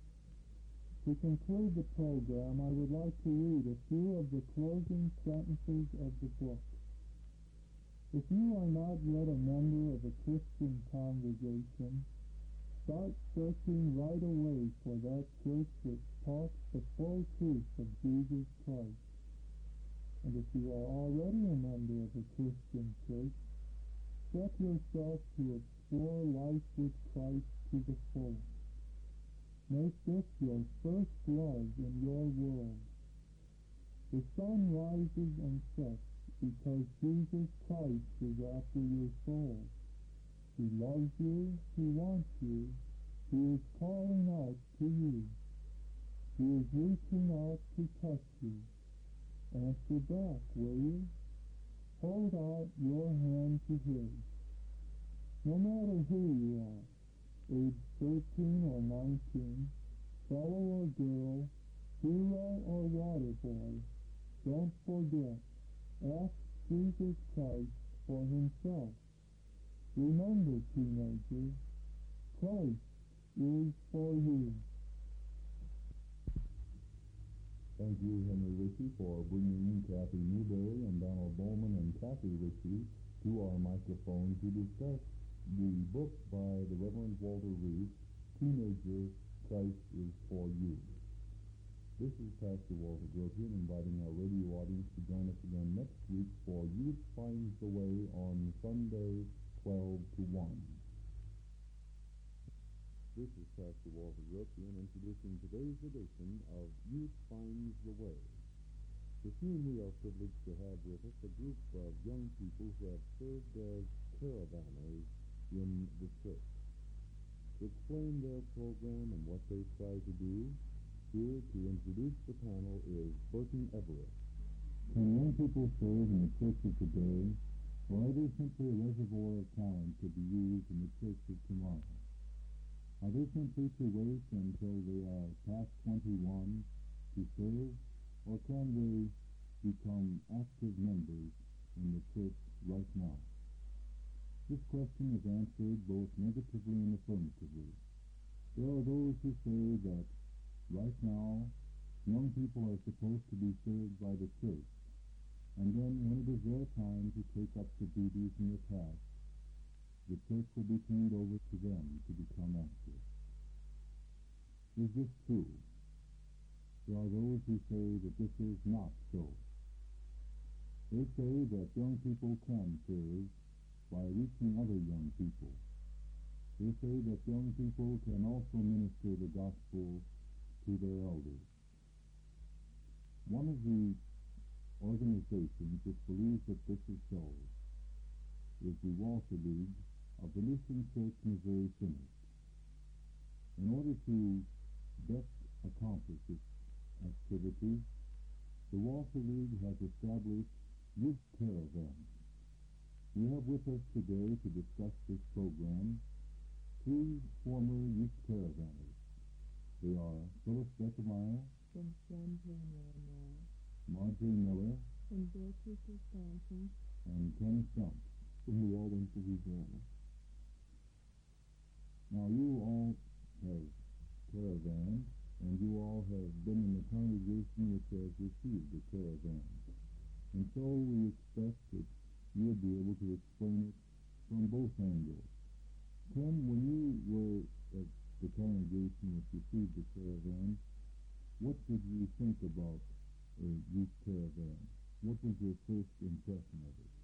To conclude the program, I would like to read a few of the closing sentences of the book. If you are not yet a member of a Christian congregation, start searching right away for that church which talks the full truth of Jesus Christ. And if you are already a member of a Christian church, set yourself to explore life with Christ to the full. Make this your first love in your world. The sun rises and sets because Jesus Christ is after your soul. He loves you, he wants you, he is calling out to you. He is reaching out to touch you. Answer back, will you? Hold out your hand to his. No matter who you are, age 13 or 19, fellow or girl, hero or water boy, don't forget, ask Jesus Christ for himself. Remember, teenagers, Christ is for you. Thank you, Henry Ritchie, for bringing Kathy Newberry and Donald Bowman and Kathy Ritchie to our microphone to discuss the book by the Reverend Walter Reese, Teenager, Christ is for You. This is Pastor Walter Gropian inviting our radio audience to join us again next week for Youth Finds the Way on Sunday, 12 to 1. This is Pastor Walter Gropian introducing today's edition of Youth Finds the Way. This evening we are privileged to have with us a group of young people who have served as caravanners in the church. To explain their program and what they try to do, here to introduce the panel is Burton Everett. Can young people serve in the church of today, or are they simply a reservoir of talent to be used in the church of tomorrow? Are they simply to wait until they are past 21 to serve, or can they become active members in the church right now? This question is answered both negatively and affirmatively. There are those who say that right now young people are supposed to be served by the church, and then when it is their time to take up the duties and the tasks, the church will be turned over to them to become active. Is this true? There are those who say that this is not so. They say that young people can serve by reaching other young people. They say that young people can also minister the gospel to their elders. One of the organizations which believes that this is so is the Walter League of the Lutheran Church Missouri Synod. In order to best accomplish this activity, the Walter League has established youth caravans. We have with us today to discuss this program three former youth caravanners. They are Phyllis Beckmeyer from Champaign, Illinois, Marjorie Miller, from Berkeley, Wisconsin, and Ken Stump from New Orleans, Louisiana. Now you all have caravans, and you all have been in the congregation which has received the caravan. And so we expect that you'll be able to explain it from both angles. Ken, when you were at the congregation which received the caravan, what did you think about a youth caravan? What was your first impression of it?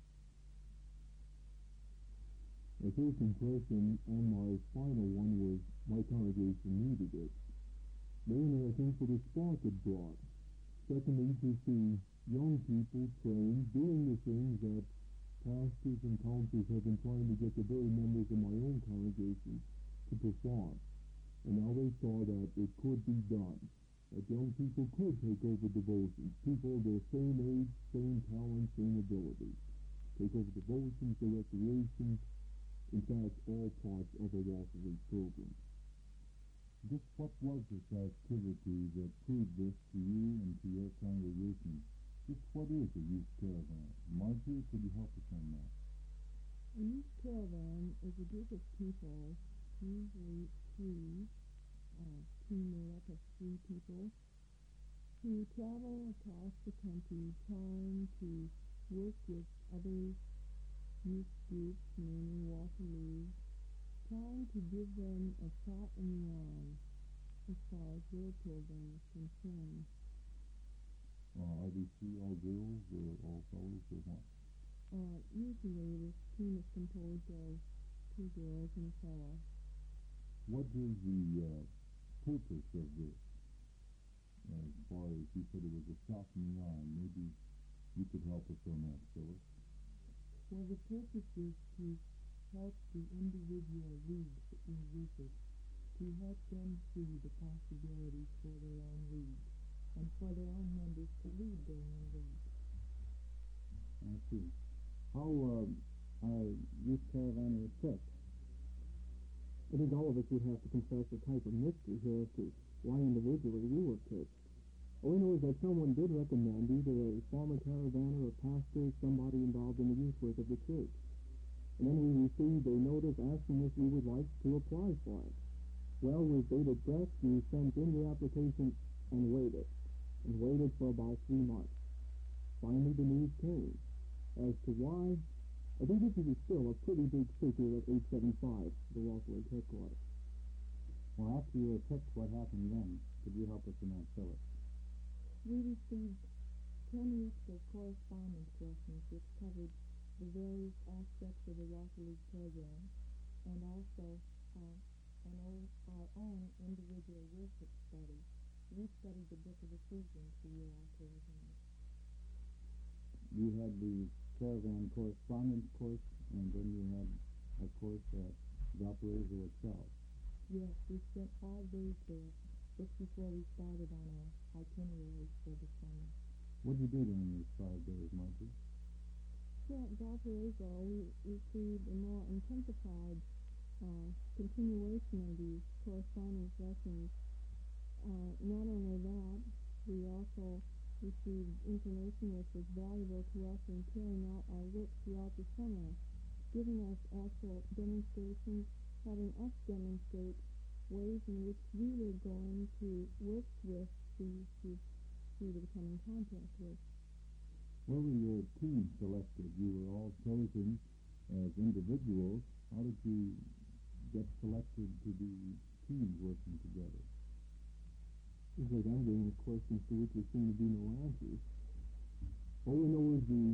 My first impression and my final one was my congregation needed it. Mainly, I think, for the spark it brought. Secondly, to see young people trained doing the things that pastors and counselors have been trying to get the very members of my own congregation to perform. And now they saw that it could be done, that young people could take over devotions, people of their same age, same talent, same ability, take over devotions, the recreation, in fact, all parts of a Walter League program. Just what was this activity that proved this to you and to your congregation? Just what is a youth caravan? Marjorie, could you help us on that? A youth caravan is a group of people, usually three, team made up of 3 people, who travel across the country trying to work with other youth groups, mainly Walter League, trying to give them a shot in the arm as far as their program is concerned. Are these 3 all girls or all fellows or what? Usually this team is composed of 2 girls and a fellow. What is the purpose of this? As far as you said it was a shot in the arm, maybe you could help us on that, Phyllis. Well, the purpose is to help the individual leagues that we visit, to help them see the possibilities for their own league, and for their own members to lead their own league. I see. How are youth caravanners picked? I think all of us would have to confess a type of mystery here as to why individually we were picked. All we know is that someone did recommend, either a former caravanner or pastor, somebody involved in the youth work of the church. And then we received a notice asking if we would like to apply for it. Well, with bated breath, we sent in the application and waited for about 3 months. Finally, the news came. As to why, I think this is still a pretty big secret at 875, the Walter League headquarters. Well, after you were picked, what happened then? Could you help us in that, Phyllis? We received 10 weeks of correspondence lessons which covered the various aspects of the Walter League program, and also our own individual worship study. We studied the book of Ephesians for year our caravan. You had the caravan correspondence course, and then you had a course at Valparaiso itself. Yes, we spent 5 days there just before we started on our itinerary for the summer. What did you do during these 5 days, Marjorie? Here at Valparaiso, we received a more intensified continuation of these correspondence lessons. Not only that, we also received information which was valuable to us in carrying out our work throughout the summer, giving us actual demonstrations, having us demonstrate ways in which we were going to work with these groups we would come in contact with. Where were your teams selected? You were all chosen as individuals. How did you get selected to be teams working together? It's like I'm getting a question to which there seem to be no answers. All we know is the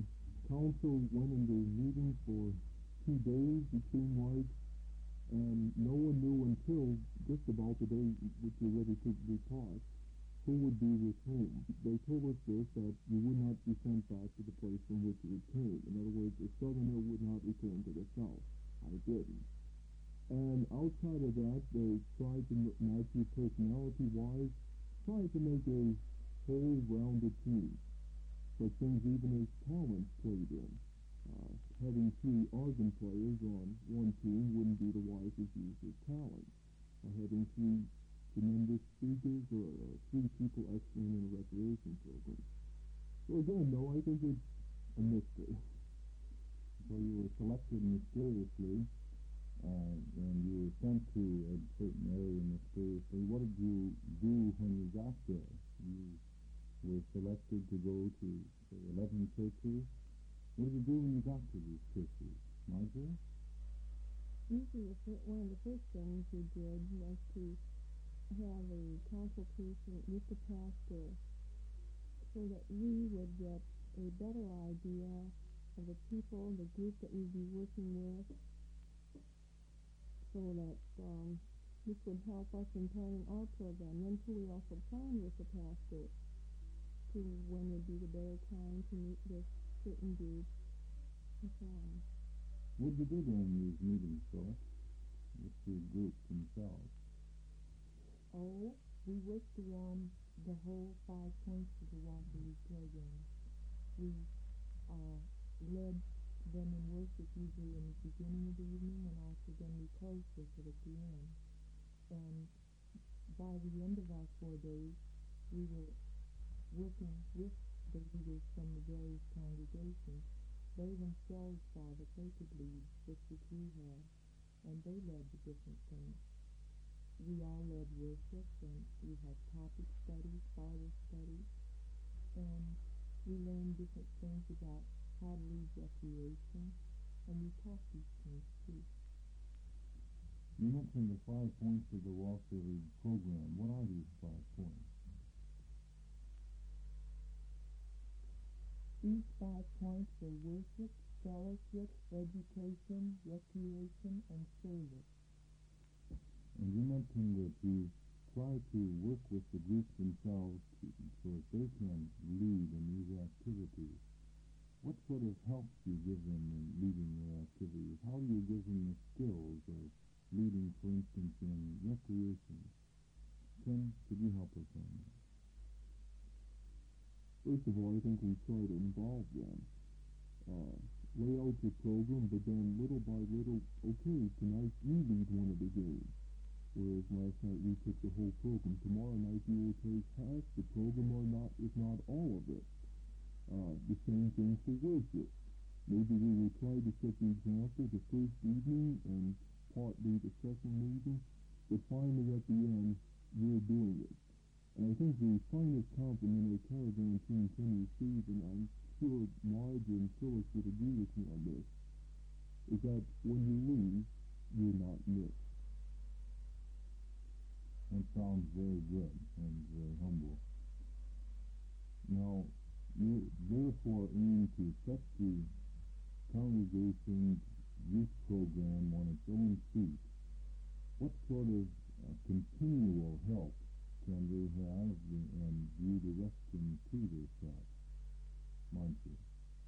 council went into meeting for 2 days, it seemed like, and no one knew until just about the day which you're ready to depart who would be with whom. They told us this, that you would not be sent back to the place from which you came. In other words, the southerner would not return to the south. I didn't. And outside of that, they tried to match you personality-wise, tried to make a whole rounded team. Such things even as talent played in. Having 3 organ players on one team wouldn't be the wisest use of talent. Or having 3 tremendous speakers or 3 people excellent in a recreation program. So again, though, I think it's a mystery. So you were selected mysteriously, and you were sent to a certain area mysteriously. What did you do when you got there? You were selected to go to, say, 11 churches. What did you do when you got to these churches, Marjorie? Usually one of the first things we did was to have a consultation with the pastor so that we would get a better idea of the people, the group that we'd be working with, so that this would help us in planning our program. Then too, we also planned with the pastor to when would be the better time to meet with certain groups and so on. What did you do during these meetings, Phyllis, with the groups themselves? Oh, we worked around the whole 5 points of the Walker League program. We led them in worship usually in the beginning of the evening, and also then we closed with it at the end. And by the end of our 4 days, we were working with the leaders from the various congregations. They themselves saw that they could lead, just as we had, and they led the different things. We all led worship, and we had topic studies, Bible studies, and we learned different things about how to lead recreation, and we taught these things too. You mentioned the 5 points of the Walker League program. What are these 5 points? These 5 points are worship, fellowship, education, recreation, and service. And you mentioned that you try to work with the groups themselves so that they can lead in these activities. What sort of help do you give them in leading their activities? How do you give them the skills of leading, for instance, in recreation? Ken, could you help us on that? First of all, I think we try to involve them. Lay out your program, but then little by little, okay, tonight you lead one of the games. Whereas last night we took the whole program. Tomorrow night you will take half the program or not, if not all of it. The same thing for worship. Maybe we will try to set the example the first evening and partly the second evening, but finally at the end, you're doing it. And I think the finest compliment a caravan team can receive, and I'm sure Marge and Phyllis would agree with me on this, is that when you leave, you're not missed. That sounds very good and very humble. Now, you therefore aim to set the congregation's youth program on its own feet. What sort of continual help can they have, and do you direct them to this help? Marjorie.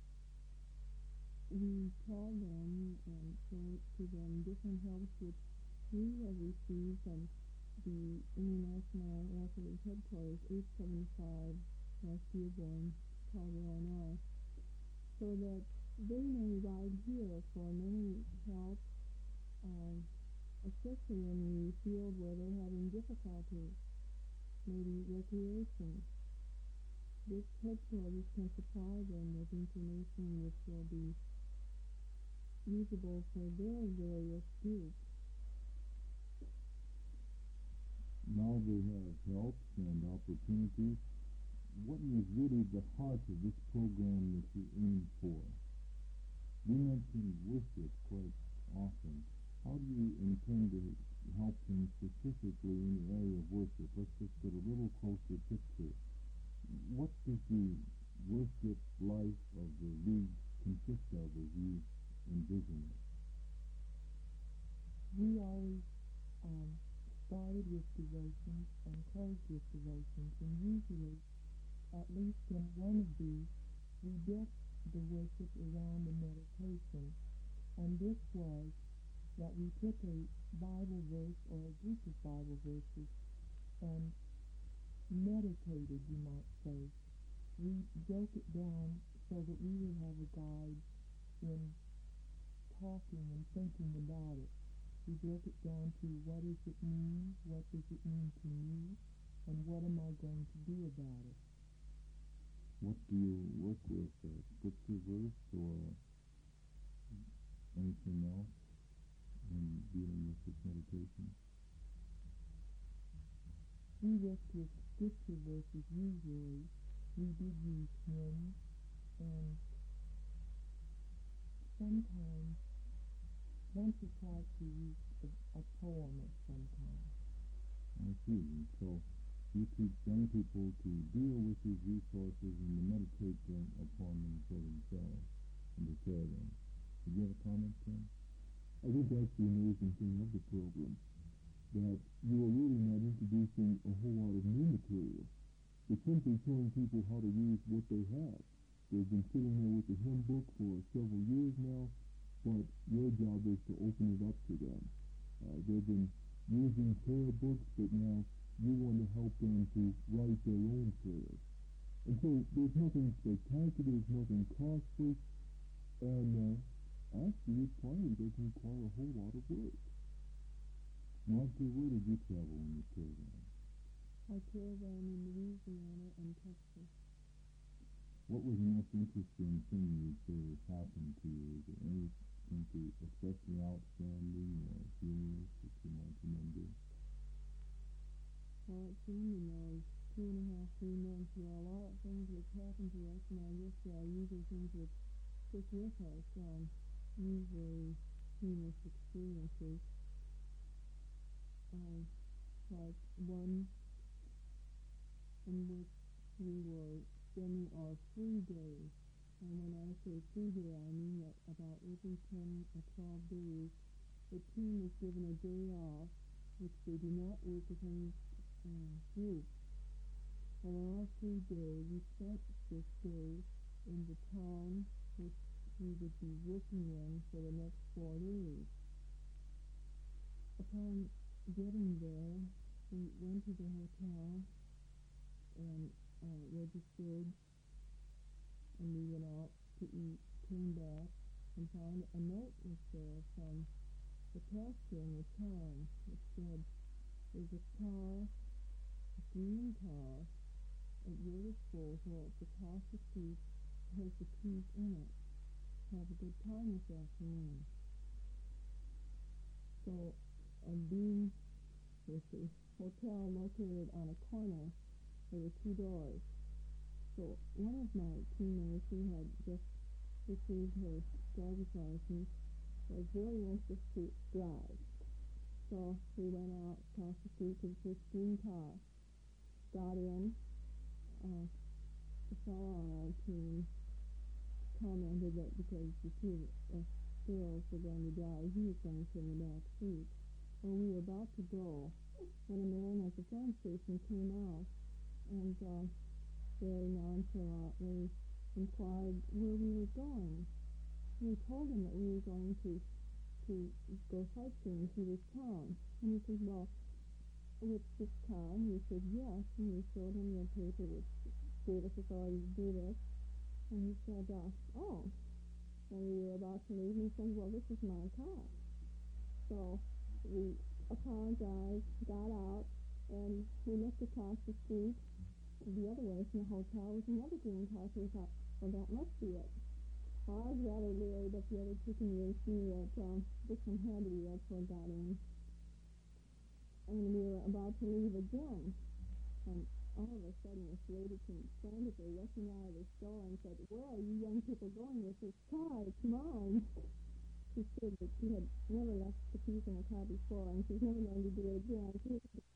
We tell them and show to them different helps which we have received from the International Walker League Headquarters, 875 North Dearborn, Chicago, Illinois, so that they may ride here for many help, especially in the field where they're having difficulty, maybe recreation. This headquarters can supply them with information which will be usable for their various groups. Now they have help and opportunities. What is really the heart of this program that you aim for? You mentioned worship quite often. How do you intend to help them specifically in the area of worship? Let's just get a little closer picture. What does the worship life of the League consist of as you envision it? We always started with devotions and closed with devotions, and usually, at least in one of these, we built the worship around the meditation, and this was that we took a Bible verse or a group of Bible verses and meditated, you might say. We broke it down so that we would have a guide in talking and thinking about it. We broke it down to what does it mean, what does it mean to me, and what am I going to do about it. What do you work with, a scripture verse or anything else in dealing with this meditation? We worked with scripture verses usually. We did use hymns, and sometimes, once or twice, we used a poem of some kind. I see. And so you teach young people to deal with these resources and to meditate upon them for themselves and to share them. Did you have a comment, Tim? I think that's the amazing thing of the program, that you are really not introducing a whole lot of new material. You're simply showing people how to use what they have. They've been sitting there with the hymn book for several years now, but your job is to open it up to them. They've been using prayer books, but now you want to help them to write their own prayers. And so there's nothing spectacular, there's nothing costly, and actually it probably doesn't require a whole lot of work. Martha, where did you travel when you caravan? I caravan in Louisiana and Texas. What was the most interesting thing you'd say has happened to you? Is there anything especially outstanding or humorous that you might remember? Well, it's been, 2.5, 3 months. There are a lot of things which happen to us, and I guess there are usually things which stick with us, usually humorous experiences. Like one in which we were spending our free day. And when I say free day, I mean that about every 10 or 12 days, the team is given a day off, which they do not work with any group. On our free day, we spent this day in the town which we would be working in for the next 4 days. Upon getting there, we went to the hotel and registered, and we went out to eat, came back, and found a note was there from the pastor in the town. It said, there's a car, a green car, at your disposal. It's across the street, has the keys in it. Have a good time this afternoon. So, being with the hotel located on a corner, there were 2 doors. So one of my teammates, who had just received her driver's license, was very anxious to drive. So we went out across the street to this green car, got in. The fellow on our team commented that because the 2 girls were going to drive, he was going to sit in the back seat. Well, we were about to go when a man at the phone station came out and very nonchalantly inquired where we were going. We told him that we were going to go sightseeing through this town. And he said, well, with this car? And we said, yes. And we showed him the paper which gave us authority to do this. And he said, oh. And we were about to leave, and he said, well, this is my car. So we apologized, got out, and we looked across the street the other way from the hotel with another green car, so we thought, well, that must be it. Well, I was rather leery, but the other 2 convinced me that this one had to be it, so I got in. And we were about to leave again, and all of a sudden this lady came frantically rushing out of the store and said, where are you young people going with this car? It's mine. She said that she had never left the keys in a car before, and she's never going to do it again. She was